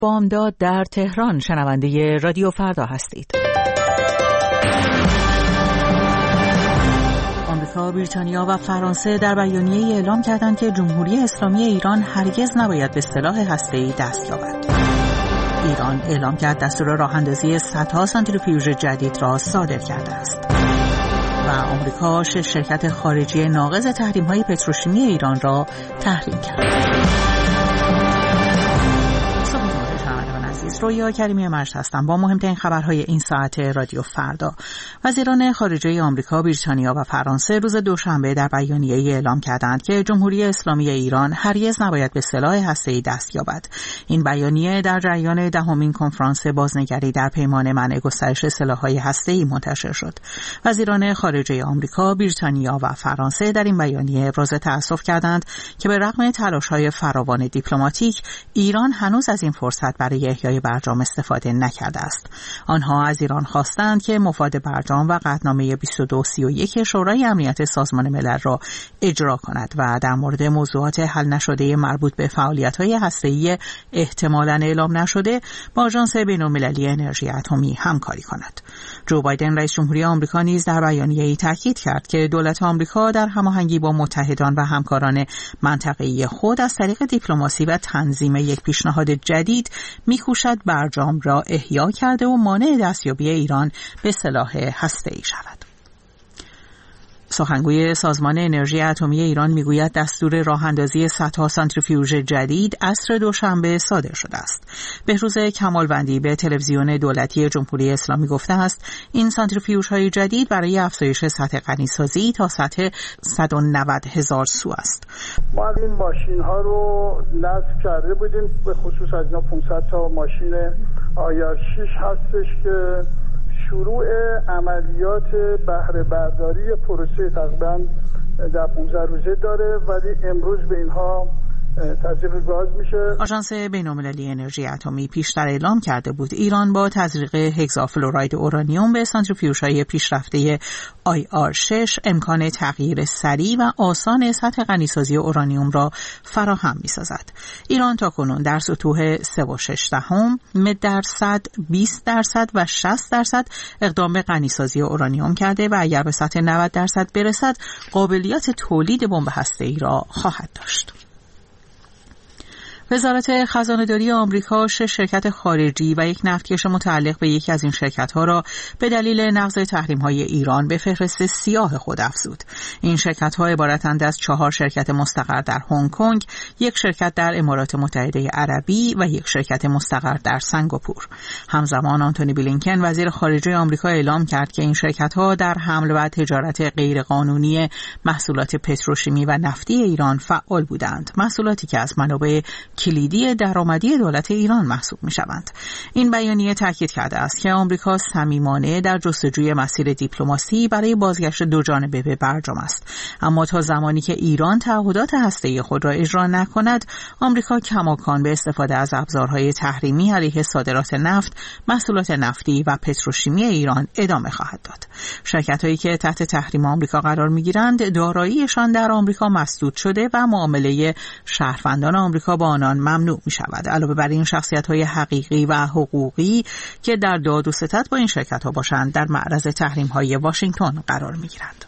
بامداد در تهران شنونده رادیو فردا هستید. آمریکا، بریتانیا و فرانسه در بیانیه‌ای اعلام کردند که جمهوری اسلامی ایران هرگز نباید به سلاح هسته‌ای دست یابد. ایران اعلام کرد دستور راه‌اندازی صدها سانتریفیوژ جدید را صادر کرده است. و آمریکا 6 شرکت خارجی ناقض تحریم‌های پتروشیمی ایران را تحریم کرد. رویا کریمی مجد هستم با مهمترین خبرهای این ساعت رادیو فردا. وزیران خارجه آمریکا، بریتانیا و فرانسه روز دوشنبه در بیانیه‌ای اعلام کردند که جمهوری اسلامی ایران هرگز نباید به سلاح هسته‌ای دست یابد. این بیانیه در جریان 10مین کنفرانس بازنگری در پیمان منع گسترش سلاح‌های هسته‌ای منتشر شد. وزیران خارجه آمریکا، بریتانیا و فرانسه در این بیانیه ابراز تأسف کردند که به رغم تلاش‌های فراوان دیپلماتیک، ایران هنوز از این فرصت برای احیای برجام استفاده نکرده است. آنها از ایران خواستند که مفاد برجام و قطعنامه 2231 شورای امنیت سازمان ملل را اجرا کند و در مورد موضوعات حل نشده مربوط به فعالیت‌های هسته‌ای احتمالاً اعلام نشده با آژانس بین‌المللی انرژی اتمی همکاری کند. جو بایدن رئیس جمهوری آمریکا نیز در بیانیه‌ای تاکید کرد که دولت آمریکا در هماهنگی با متحدان و همکاران منطقه‌ای خود از طریق دیپلماسی و تنظیم یک پیشنهاد جدید می‌کوشد برجام را احیا کرده و مانع دستیابی ایران به سلاح هسته‌ای شود. سخنگوی سازمان انرژی اتمی ایران میگوید دستور راه‌اندازی صدها سانتریفیوژ جدید عصر دوشنبه صادر شده است. بهروز کمالوندی به تلویزیون دولتی جمهوری اسلامی گفته است این سانتریفیوژهای جدید برای افزایش سطح غنیسازی تا سطح 190,000 سو است. ما این ماشین‌ها رو نصب کرده بودیم، به خصوص از اینا 500 تا ماشین آیار 6 هستش که شروع عملیات بهره برداری پروسه تقریباً در 15 روزه داره، ولی امروز به اینها تزریق گاز میشه. آژانس بین‌المللی انرژی اتمی پیشتر اعلام کرده بود ایران با تزریق هگزافلوراید اورانیوم به سانتریفیوژهای پیشرفته IR6 امکان تغییر سریع و آسان سطح غنیسازی اورانیوم را فراهم می‌سازد. ایران تاکنون در سطوح 3.6%، 20% و 60% اقدام به غنیسازی اورانیوم کرده و اگر به سطح 90% برسد قابلیت تولید بمب هسته‌ای را خواهد داشت. وزارت خزانه‌داری آمریکا 6 شرکت خارجی و یک نفتکش متعلق به یکی از این شرکت‌ها را به دلیل نقض تحریم‌های ایران به فهرست سیاه خود افزود. این شرکت‌ها عبارتند از 4 شرکت مستقر در هنگ کنگ، یک شرکت در امارات متحده عربی و یک شرکت مستقر در سنگاپور. همزمان آنتونی بلینکن وزیر خارجه آمریکا اعلام کرد که این شرکت‌ها در حمل و تجارت غیرقانونی محصولات پتروشیمی و نفتی ایران فعال بودند، محصولاتی که از منابع کلیدی درآمدی دولت ایران محسوب می‌شوند. این بیانیه تاکید کرده است که آمریکا صمیمانه در جستجوی مسیر دیپلماسی برای بازگشت دوجانبه به برجام است، اما تا زمانی که ایران تعهدات هسته‌ای خود را اجرا نکند، آمریکا کماکان به استفاده از ابزارهای تحریمی علیه صادرات نفت، محصولات نفتی و پتروشیمی ایران ادامه خواهد داد. شرکت‌هایی که تحت تحریم آمریکا قرار می‌گیرند، داراییشان در آمریکا مسدود شده و معامله شهروندان آمریکا با آنان ممنوع می شود. علاوه بر این شخصیت‌های حقیقی و حقوقی که در داد و ستد با این شرکت‌ها باشند در معرض تحریم‌های واشنگتن قرار می‌گیرند.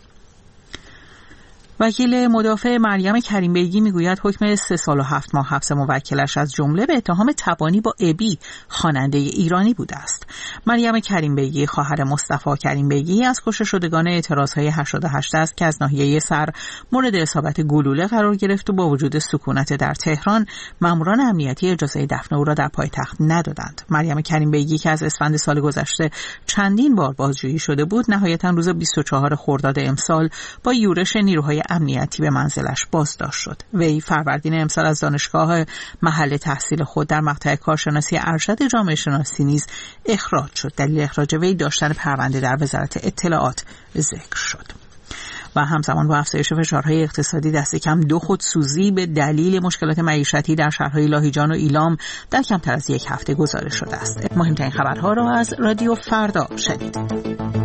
وکیل مدافع مریم کریم بیگی میگوید حکم 3 سال و 7 ماه حبس موکلش از جمله به اتهام تبانی با ابی خواننده ایرانی بوده است. مریم کریم بیگی خواهر مصطفی کریم بیگی از کشته شدگان اعتراضهای 88 است که از ناحیه سر مورد اصابت گلوله قرار گرفت و با وجود سکونت در تهران ماموران امنیتی اجازه دفن او را در پایتخت ندادند. مریم کریم بیگی که از اسفند سال گذشته چندین بار بازجویی شده بود، نهایتاً روز 24 خرداد امسال با یورش نیروهای امنیتی به منزلش بازداشت شد. وی فروردین امسال از دانشگاه محل تحصیل خود در مقطع کارشناسی ارشد جامعه شناسی نیز اخراج شد. دلیل اخراج وی داشتن پرونده در وزارت اطلاعات ذکر شد. و همزمان با افزایش فشارهای اقتصادی دست کم 2 خودسوزی به دلیل مشکلات معیشتی در شهرهای لاهیجان و ایلام در کمتر از 1 هفته گزارش شده است. مهمترین خبرها را از رادیو فردا شنیدید.